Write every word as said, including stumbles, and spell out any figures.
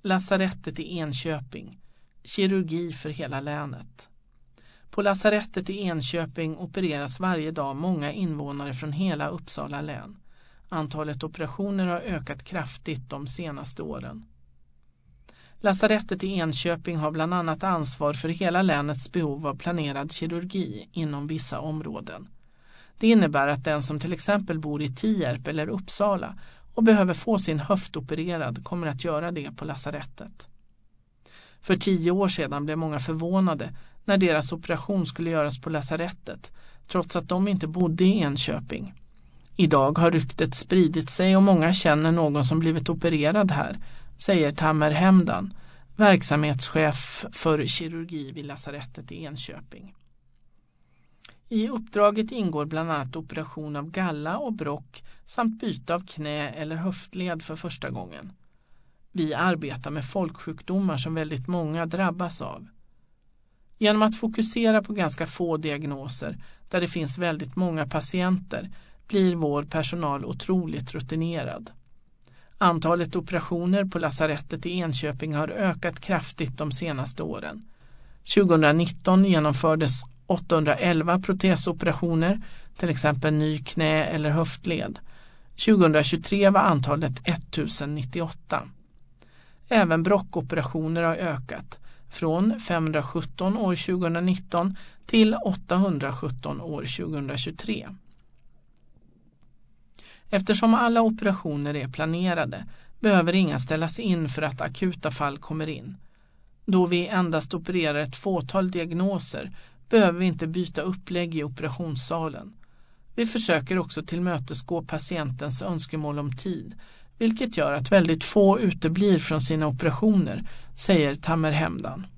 Lasarettet i Enköping. Kirurgi för hela länet. På lasarettet i Enköping opereras varje dag många invånare från hela Uppsala län. Antalet operationer har ökat kraftigt de senaste åren. Lasarettet i Enköping har bland annat ansvar för hela länets behov av planerad kirurgi inom vissa områden. Det innebär att den som till exempel bor i Tierp eller Uppsala och behöver få sin höft opererad kommer att göra det på lasarettet. För tio år sedan blev många förvånade när deras operation skulle göras på lasarettet, trots att de inte bodde i Enköping. Idag har ryktet spridit sig och många känner någon som blivit opererad här, säger Tamer Hemdan, verksamhetschef för kirurgi vid lasarettet i Enköping. I uppdraget ingår bland annat operation av galla och brock samt byte av knä eller höftled för första gången. Vi arbetar med folksjukdomar som väldigt många drabbas av. Genom att fokusera på ganska få diagnoser där det finns väldigt många patienter blir vår personal otroligt rutinerad. Antalet operationer på lasarettet i Enköping har ökat kraftigt de senaste åren. tjugonitton genomfördes åttahundraelva protesoperationer, till exempel ny knä- eller höftled. tjugohundratjugotre var antalet ettusennittioåtta. Även brockoperationer har ökat, från femhundrasjutton år tjugonitton till åttahundrasjutton år tjugohundratjugotre. Eftersom alla operationer är planerade behöver inga ställas in för att akuta fall kommer in. Då vi endast opererar ett fåtal diagnoser behöver vi inte byta upplägg i operationssalen. Vi försöker också tillmötesgå patientens önskemål om tid, vilket gör att väldigt få uteblir från sina operationer, säger Tamer Hemdan.